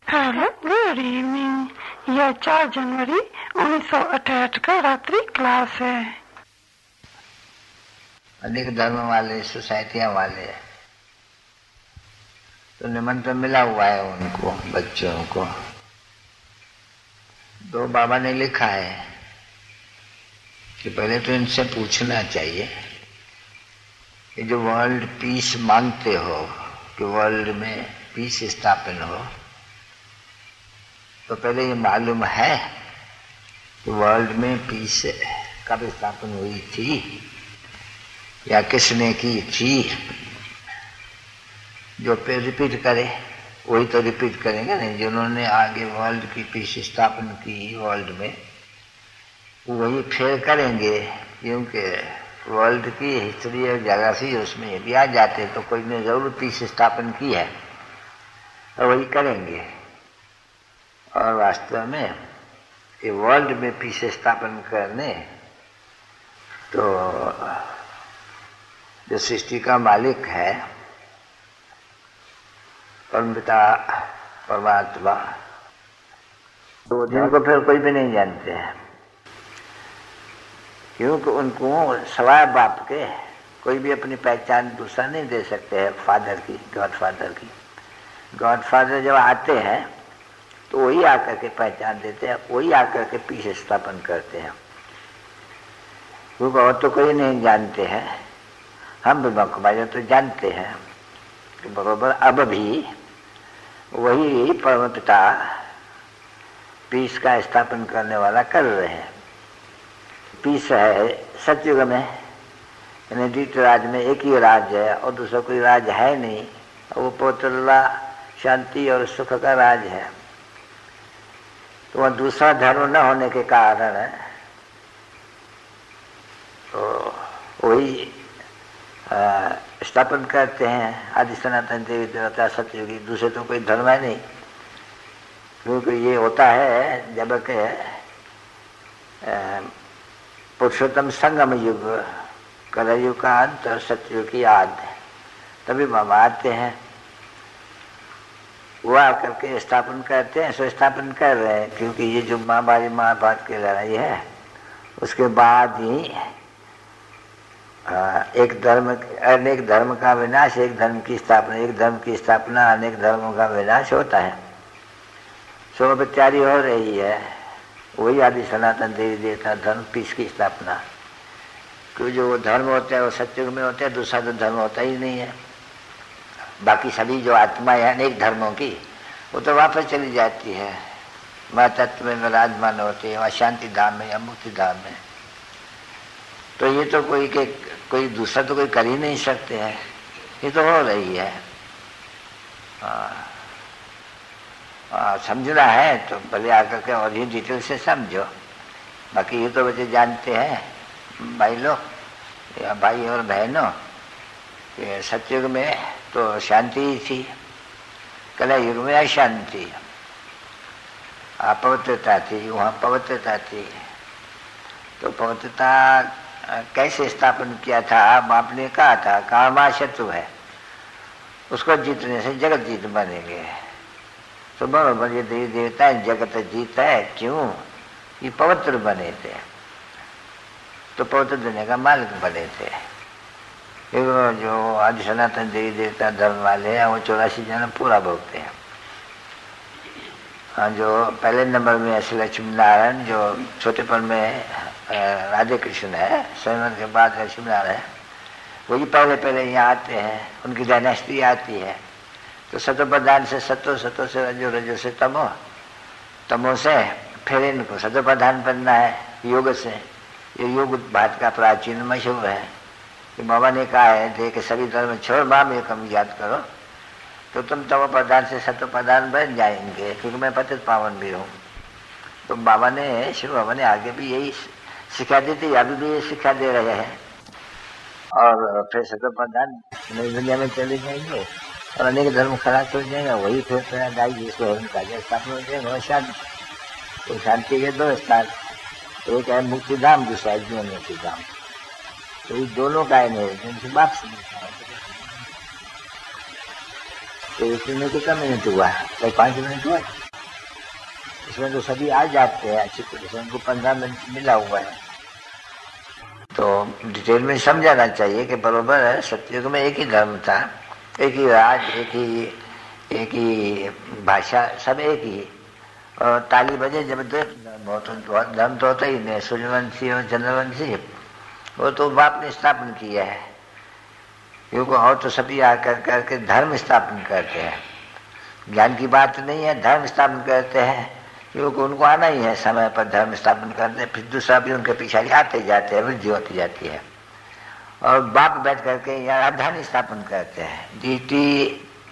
Hello, good evening. यह 4 जनवरी 1968 का रात्रि क्लास है। अनेक धर्म वाले सोसाइटियां वाले तो निमंत्रण मिला हुआ है उनको, बच्चों को। तो बाबा ने लिखा है कि पहले तो इनसे पूछना चाहिए कि जो वर्ल्ड पीस मांगते हो कि वर्ल्ड में पीस स्थापन हो, तो पहले ये मालूम है कि वर्ल्ड में पीस कब स्थापन हुई थी या किसने की थी। जो पे रिपीट करे वही तो रिपीट करेंगे नहीं। जिन्होंने आगे वर्ल्ड की पीस स्थापन की वर्ल्ड में, वही फिर करेंगे, क्योंकि वर्ल्ड की हिस्ट्री और ज्योग्राफी उसमें यदि आ जाते तो कोई ने जरूर पीस स्थापन की है तो वही करेंगे। और वास्तव में ये वर्ल्ड में पीस स्थापन करने तो जो सृष्टि का मालिक है परमपिता परमात्मा, तो जिनको फिर कोई भी नहीं जानते हैं, क्योंकि उनको सवाए बाप के कोई भी अपनी पहचान दूसरा नहीं दे सकते हैं। फादर की, गॉडफादर की, गॉडफादर जब आते हैं तो वही आकर के पहचान देते हैं, वही आकर के पीस स्थापन करते हैं, क्योंकि और तो कोई नहीं जानते हैं। हम भी मकबाजा तो जानते हैं कि बरोबर अब भी वही परमपिता पीस का स्थापन करने वाला कर रहे हैं। पीस है सतयुग में, यानी द्वितीय राज में एक ही राज है और दूसरा कोई राज है नहीं। वो पवित्रता, शांति और सुख का राज है। तो वह दूसरा धर्म न होने के कारण है तो वही स्थापन करते हैं आदि सनातन देवी देवता सतयुगी। दूसरे तो कोई धर्म है नहीं, क्योंकि ये होता है जब के पुरुषोत्तम संगम युग, कलयुग का अंत और सतयुग की आद, तभी बाबा आते हैं। वो आकर के स्थापन करते हैं, सो स्थापन कर रहे हैं, क्योंकि ये जो महाभारत महाभारत की लड़ाई है उसके बाद ही एक धर्म अनेक धर्म का विनाश, एक धर्म की स्थापना, एक धर्म की स्थापना अनेक धर्मों का विनाश होता है। सो अब तैयारी हो रही है वही आदि सनातन देवी देवता धर्म पीस की स्थापना। क्योंकि जो धर्म होते हैं वो सतयुग में होते हैं, दूसरा तो धर्म होता ही नहीं है। बाकी सभी जो आत्माएं हैं अनेक धर्मों की, वो तो वापस चली जाती है, वह तत्व में विराजमान होती है, वह शांति धाम में या मुक्ति धाम में। तो ये तो कोई दूसरा तो कोई कर ही नहीं सकते हैं, ये तो हो रही है। समझना है तो भले आकर के और ही डिटेल से समझो। बाकी ये तो बच्चे जानते हैं भाई लोग या भाई और बहनों, ये सतयुग में तो शांति ही थी, कला युग में अशांति, अपवित्रता थी, वहाँ पवित्रता थी। तो पवित्रता कैसे स्थापन किया था? आपने कहा था कामा शत्रु है, उसको जीतने से जगत जीत बनेंगे। तो बराबर ये देवी देवता जगत जीता है, क्यों? ये पवित्र बने थे, तो पवित्र दुनिया का मालिक बने थे। जो आदि सनातन देवी देवता धर्म वाले हैं वो 84 जन्म पूरा भोगते हैं। जो पहले नंबर में श्री लक्ष्मी नारायण, जो छोटेपन में राधे कृष्ण है, स्वयं के बाद लक्ष्मी नारायण, वही पहले यहाँ आते हैं, उनकी डायनेस्टी आती है। तो सतो प्रधान से सतो, सतो से रजो, रजो से तमो, तमो से फिर इनको सतो प्रधान बनना है योग से। ये योग भारत का प्राचीन मशहूर है कि बाबा ने कहा है देख सभी धर्म छोड़ माम एकम याद करो, तो तुम तमो प्रधान से सतो प्रधान बन जाएंगे, क्योंकि मैं पतित पावन भी हूँ। तो बाबा ने, शिव बाबा ने आगे भी यही सिखा दी थी, अभी भी ये शिक्षा दे रहे हैं। और फिर सतो प्रधान नई दुनिया में चले जाएंगे और अनेक धर्म खराब हो जाएंगे, वही फिर पैराडाइज जिसको उनका स्थापना हो जाएगा। और शांति, तो शांति के दो स्थान, एक है मुक्ति धाम, दूसरा है जीवन मुक्ति धाम। तो ये दोनों का है नहीं, वापसी तो इसमें कितना मिनट हुआ है? तो 5 मिनट हुआ। इसमें तो सभी आ जाते हैं अच्छी तरह से, उनको 15 मिनट मिला हुआ है। तो डिटेल में समझाना चाहिए कि बरोबर है, सतयुग में एक ही धर्म था, एक ही राज, एक ही भाषा, सब एक ही। और ताली बजे जब बहुत धर्म तो होता ही नहीं। सूर्यवंशी और चंद्रवंशी वो तो बाप ने स्थापन किया है, क्योंकि और तो सभी आकर करके धर्म स्थापन करते हैं। ज्ञान की बात नहीं है, धर्म स्थापन करते हैं, क्योंकि उनको आना ही है समय पर धर्म स्थापन करते हैं। फिर दूसरा भी उनके पीछे आते जाते हैं, वृद्धि होती जाती है। और बाप बैठ करके यहाँ राजधानी स्थापन करते हैं, डीटी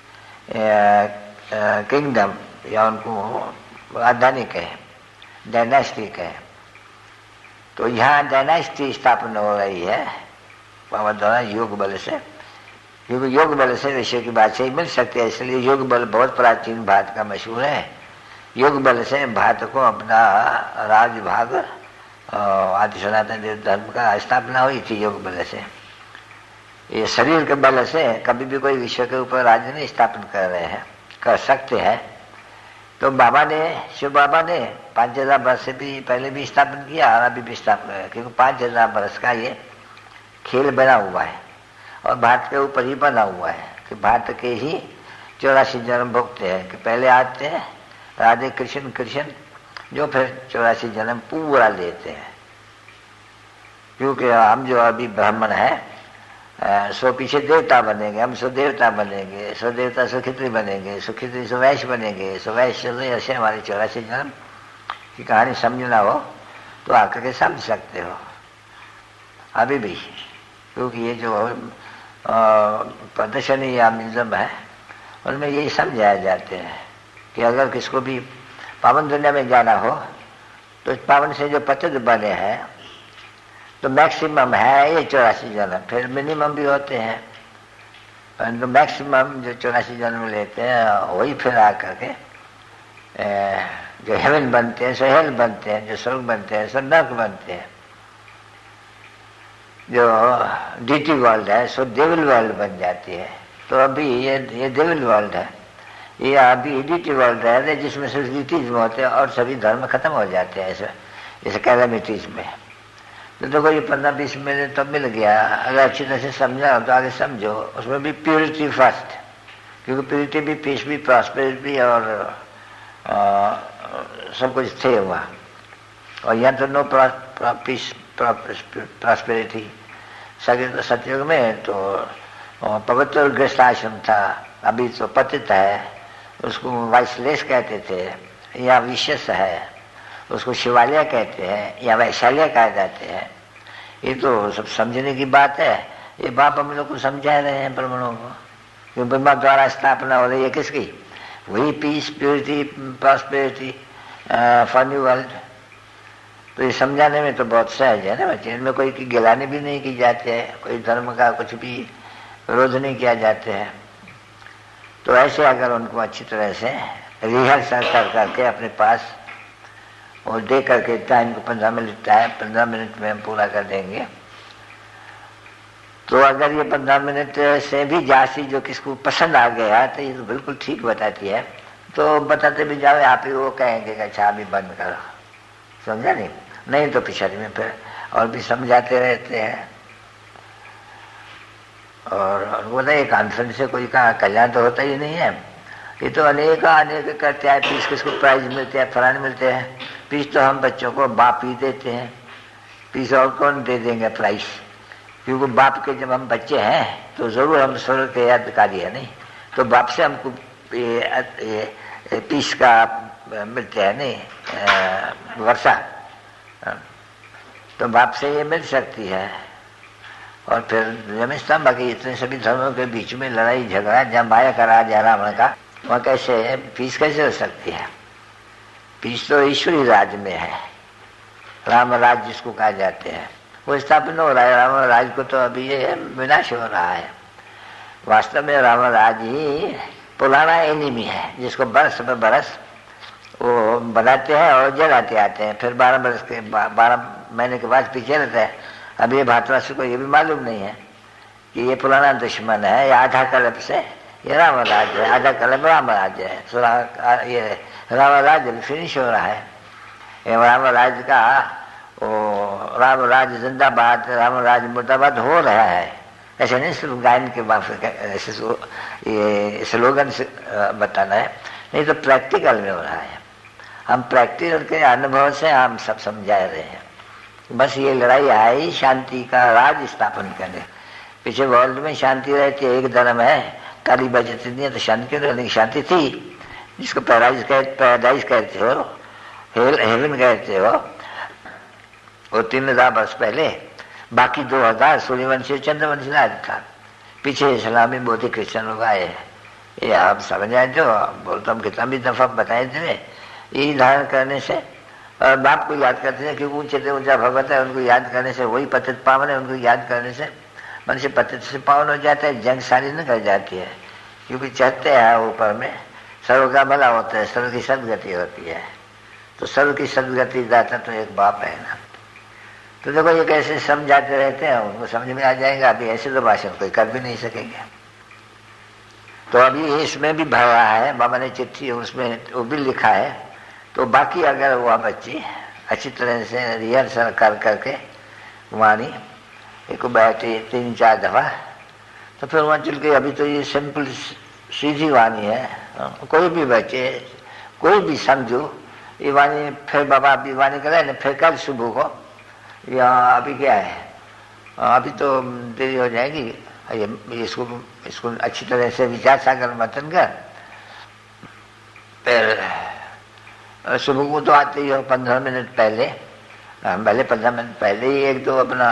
किंगडम, या उनको राजधानी कहे, डायनेस्टी कहे। तो यहाँ डायनेस्टी स्थापन हो रही है बाबा द्वारा योग बल से, क्योंकि योग बल से विषय की बात से ही मिल सकती है। इसलिए योग बल बहुत प्राचीन भारत का मशहूर है। योग बल से भारत को अपना राजभाग आदि सनातन देव धर्म का स्थापना हुई थी योग बल से। ये शरीर के बल से कभी भी कोई विश्व के ऊपर राज्य नहीं स्थापन कर रहे हैं, कर सकते हैं। तो बाबा ने, शिव बाबा ने 5000 वर्ष से भी पहले भी स्थापन किया और अभी भी स्थापन है, क्योंकि 5000 वर्ष का ये खेल बना हुआ है और भारत के ऊपर ही बना हुआ है कि भारत के ही 84 जन्म भोगते हैं, कि पहले आते हैं राधे कृष्ण कृष्ण, जो फिर 84 जन्म पूरा लेते हैं। क्योंकि हम जो अभी ब्राह्मण है सो पीछे देवता बनेंगे, हम सो देवता बनेंगे, सो देवता सो खित्री बनेंगे, सो खित्री सो वैश्य बनेंगे, सो वैश्य ऐसे हमारे 84 जन्म की कहानी समझना हो तो आकर के समझ सकते हो अभी भी। क्योंकि ये जो प्रदर्शनी या म्यूजियम है उनमें यही समझाया जाते हैं कि अगर किसको भी पावन दुनिया में जाना हो तो पावन से जो पतित बने हैं तो मैक्सिमम है ये 84 जन्म, फिर मिनिमम भी होते हैं, परंतु मैक्सिमम जो 84 जन्म लेते हैं वही फिर आकर के जो हेवन बनते हैं सो हेल बनते हैं, जो स्वर्ग बनते हैं सो नर्क बनते हैं, जो डीटी वर्ल्ड है सो डेविल वर्ल्ड बन जाती है। तो अभी ये डेविल वर्ल्ड है, ये अभी डीटी वर्ल्ड है जिसमें सिर्फ डीटीज में होते हैं और सभी धर्म खत्म हो जाते हैं ऐसे कैलामिटीज में। तो देखो ये 15-20 मिनट तो मिल गया, अगर अच्छी तरह से समझा तो आगे समझो। उसमें भी प्योरिटी फर्स्ट, क्योंकि प्योरिटी भी, पीस भी, प्रॉस्पेरिटी भी और सब कुछ थे वहाँ। और यहाँ तो नो पीस प्रॉस्पेरिटी। सतयुग में तो पवित्र गृहस्थ आश्रम था, अभी तो पतित है, उसको वाइसलेस कहते थे, या विशेष है उसको शिवालय कहते हैं, या वैशाल्य कहा जाते हैं। ये तो सब समझने की बात है। ये बाप हम लोग को समझा रहे हैं ब्राह्मणों को, कि ब्रह्मा द्वारा स्थापना हो रही है किसकी, वही peace, purity, prosperity, funny world. तो ये समझाने में तो बहुत सहज है ना बच्चे, इनमें कोई की गिलानी भी नहीं की जाती है, कोई धर्म का कुछ भी विरोध नहीं किया जाते हैं। तो ऐसे अगर उनको अच्छी तरह से रिहर्सल कर करके अपने पास और दे करके टाइम को 15 मिनट है, 15 मिनट में हम पूरा कर देंगे। तो अगर ये 15 मिनट से भी जासी जो किसको पसंद आ गया तो ये तो बिल्कुल ठीक बताती है, तो बताते भी जाओ, आप ही वो कहेंगे कि अच्छा अभी बंद करो, समझा नहीं तो पिछड़ी में फिर और भी समझाते रहते हैं। और उनको बताइए कॉन्फ्रेंस से कोई का कल्याण तो होता ही नहीं है, ये तो अनेक करते हैं। फीस किसको प्राइज मिलते हैं, फलाने मिलते हैं, फीस तो हम बच्चों को बाप ही देते हैं, फीस और कौन दे देंगे प्राइज, क्योंकि बाप के जब हम बच्चे हैं तो जरूर हम स्वर्ग के अधिकारी है नहीं, तो बाप से हमको फीस का मिलते हैं नहीं वर्षा, तो बाप से ये मिल सकती है। और फिर समझता बाकी इतने सभी धर्मों के बीच में लड़ाई झगड़ा, जहाँ माया का राज है रावण का, वहाँ कैसे फीस कैसे हो सकती है? फीस तो ईश्वरी राज में है, राम राज जिसको कहा जाते हैं वो स्थापन हो रहा है। राम राज को तो अभी ये विनाश हो रहा है। वास्तव में राम राज ही पुराना एनिमी है, जिसको बरस में बरस वो बनाते हैं और जलाते आते हैं, फिर 12 महीने के बाद पीछे रहते हैं। अभी ये भारतवासी को ये भी मालूम नहीं है कि ये पुराना दुश्मन है, या आधा कल्प से ये राम राज्य है, आधा कलम राम राज्य है। तो ये राम राज्य फिनिश हो रहा है। ये राम राज्य का वो राम राज्य जिंदाबाद, राम राज्य मुर्दाबाद हो रहा है। ऐसे नहीं सिर्फ गायन के बात, ऐसे ये स्लोगन से बताना है, नहीं तो प्रैक्टिकल में हो रहा है। हम प्रैक्टिकल के अनुभव से हम सब समझा रहे हैं। बस ये लड़ाई है शांति का राज स्थापन करने। पीछे वर्ल्ड में शांति रहती है, एक धर्म है, ताली बजती नहीं है तो शांति क्यों रहने की? शांति थी, जिसको पैराडाइज कहते हो, हेवन कहते हो, वो 3000 वर्ष पहले, बाकी 2000 सूर्यवंशी चंद्रवंशी राज था। पीछे इस्लामी बौद्ध क्रिश्चियन लोग आए हैं। ये आप समझ आए जो बोलता हम कितना भी दफा बताए थे। यही धारण करने से और बाप को याद करते हैं, क्योंकि ऊंचे से ऊंचा भगवत है, उनको याद करने से वही पतित पावन है। उनको याद करने से मनुष्य पतित से पावन हो जाता है, जंग सारी न कर जाती है, क्योंकि चढ़ते हैं ऊपर में सर्व का भला होता है, सर्व की सदगति होती है। तो सर्व की सदगति दाता तो एक बाप है ना। तो देखो ये कैसे समझाते रहते हैं, उनको समझ में आ जाएगा। अभी ऐसे तो भाषण कोई कर भी नहीं सकेंगे। तो अभी इसमें भी भरा है, बाबा ने चिट्ठी उसमें वो भी लिखा है। तो बाकी अगर वह बच्चे अच्छी तरह से रिहर्सल कर करके वाणी एक बैठे 3-4 दफा, तो फिर वहाँ चल के, अभी तो ये सिंपल सीधी वाणी है, कोई भी बच्चे कोई भी समझो ये वाणी। फिर बाबा अभी वाणी कराए ना, फिर कल सुबह को, या अभी क्या है, अभी तो देरी हो जाएगी। इसको अच्छी तरह से विचार सागर मंथन कर, फिर सुबह को तो आते ही हो 15 मिनट पहले, भले 15 मिनट पहले ही एक दो अपना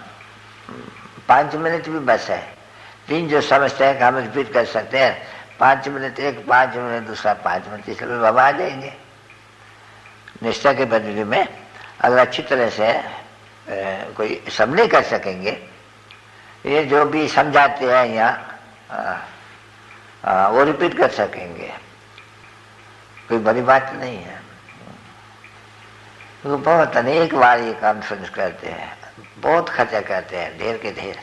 5 मिनट भी बस है। 3 जो समझते हैं कि हम रिपीट कर सकते हैं, 5 मिनट एक, 5 मिनट दूसरा, 5 मिनट तीसरे, बाबा आ जाएंगे। निष्ठा के बदले में अगर अच्छी तरह से कोई सब नहीं कर सकेंगे, ये जो भी समझाते हैं यहाँ वो रिपीट कर सकेंगे, कोई बड़ी बात नहीं है। तो बहुत अनेक बार ये कॉन्फ्रेंस करते हैं, बहुत खर्चा करते हैं, ढेर के ढेर।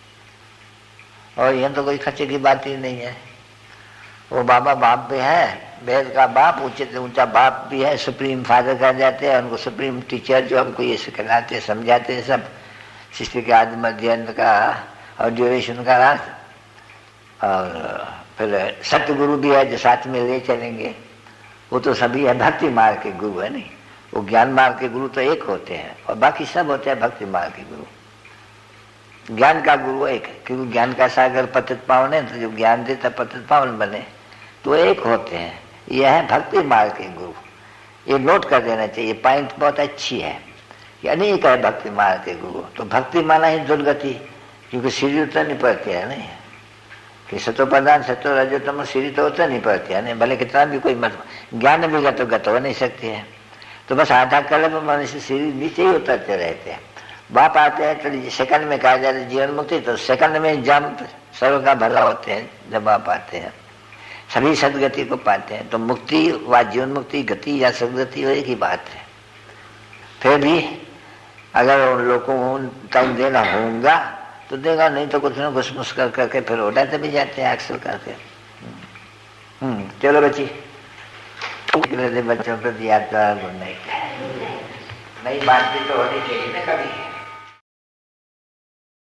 और यह तो कोई खर्चे की बात ही नहीं है। वो बाबा बाप भी है, वेद का बाप, ऊंचे से ऊंचा बाप भी है, सुप्रीम फादर कर जाते हैं उनको, सुप्रीम टीचर जो हमको ये सिखलाते हैं, समझाते हैं सब, सृष्टि के आदि मध्य अंत का और ड्यूरेशन का रास्ता। और फिर सतगुरु भी है जो साथ में ले चलेंगे। वो तो सभी है, भक्ति मार्ग के गुरु है नहीं, वो ज्ञान मार्ग के गुरु तो एक होते हैं और बाकी सब होते हैं भक्ति मार्ग के गुरु। ज्ञान का गुरु एक है, क्योंकि ज्ञान का सागर पतित पावन है, तो जो ज्ञान देता पतित पावन बने, तो एक होते हैं। यह है भक्ति मार्ग के गुरु। ये नोट कर देना चाहिए, पॉइंट बहुत अच्छी है। ये अनेक है भक्ति मार्ग के गुरु। तो भक्ति माना ही दुर्गति, क्योंकि सीढ़ी उतरनी पड़ती है नहीं, कि सतो प्रधान सतो रजोतम सीढ़ी तो उतरनी पड़ती है नहीं, भले कितना भी कोई मत ज्ञान भी गत हो नहीं सकती है। तो बस आधा कलम मनुष्य सीढ़ी नीचे ही उतरते रहते हैं। बाप आते हैं तो सेकंड में कहा जाता है जीवन मुक्ति, तो सेकंड में जंप सर्व का भला होते हैं। जब आप आते हैं सभी सदगति को पाते हैं। तो मुक्ति व जीवन मुक्ति, गति या सदगति एक ही बात है। फिर भी अगर उन लोगों को टाइम देना होगा तो देगा, नहीं तो कुछ ना कुछ मुस्कर करके फिर उड़ाते भी जाते हैं अक्सर करके। चलो बच्ची, बच्चों को दिया गुड नाइट। नई बात भी तो होनी चाहिए ना कभी।